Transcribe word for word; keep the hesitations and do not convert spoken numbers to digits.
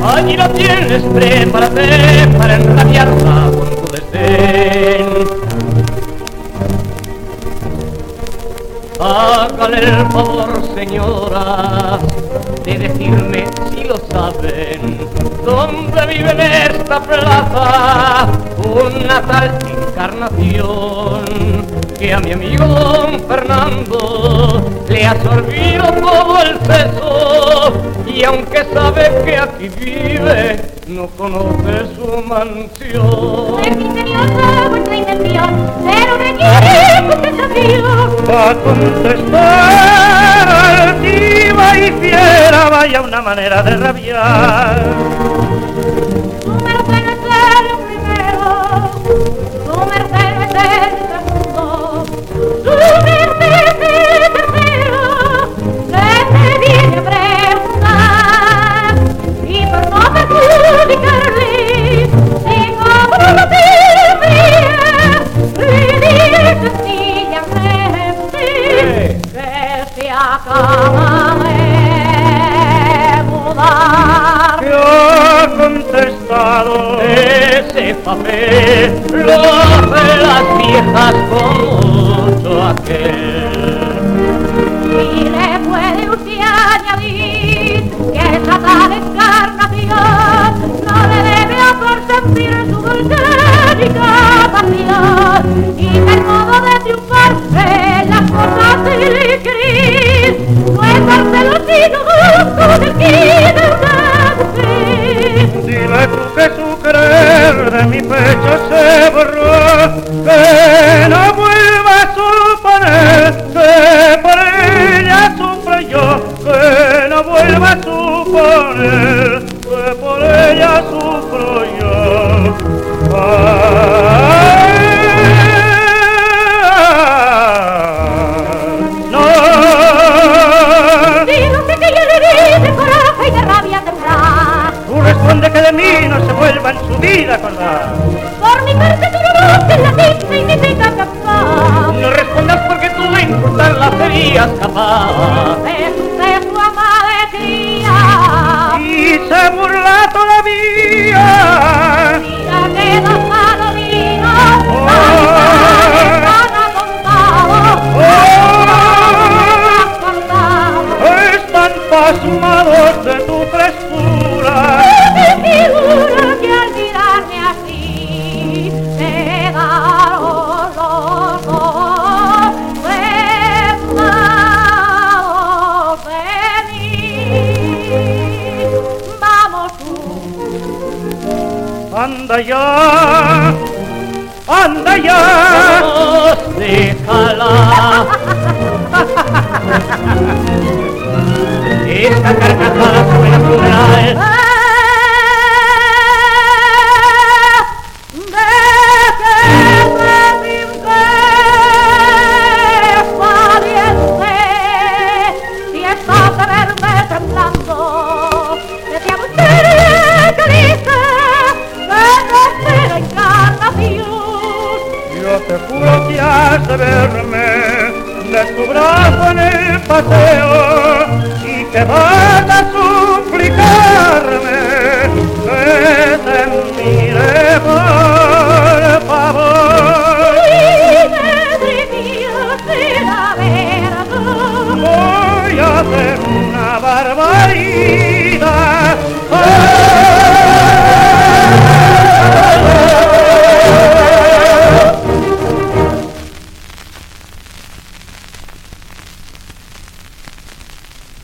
Allí lo tienes, prepárate para enrabiarla con tu desdén. Hágale el favor, señora, de decirme si lo saben, dónde vive en esta plaza una tal Encarnación, que a mi amigo don Fernando le ha sorbido todo el seso, y aunque sabe que aquí vive, no conoce su mansión. Es ingeniosa vuestra intención, pero requiere contestación. Va a contestar altiva y fiera, vaya una manera de rabiar. Su merced no es el primero, su merced no es el segundo, su merced es el tercero, que me viene a preguntar, y por no perjudicarle, si como no te ríe, le diré sencillamente que se acaba de mudar. ¿Qué ha contestado? Ese papel lo hacen las viejas con mucho aquel. Y le puede usted añadir que esa tal Encarnación no le debe a consentir su volcánica pasión, y que el modo de triunfar en las cosas del gris no es dárselo sino gusto del que de una mujer. Dile tú que su querer de mi pecho se borró, que no vuelva a suponer que por ella sufro yo, que no vuelva a suponer que por ella sufro yo. Ay, no. Digo que yo le di de coraje y de rabia temblar. Tú responde que de mí no se vuelva en su vida a acordar. Por mi parte tu voz en latín significa capaz. No respondas porque tú de insultarla serías capaz. Es usted su amada cría. Y se burla todavía. Mira que dos palodinos Oh. están acontados. Oh. Están pasmados de tu frescura. Me figura que al mirarme así quedaron los ojos prestados de mí. Vamos tú. Anda ya, anda ya. Vamos, déjala. Esta carcajada suena funeral. Yo te juro que has de verme de tu brazo en el paseo y que vas a suplicarme que te mire por favor. Voy a hacer una barbaridad.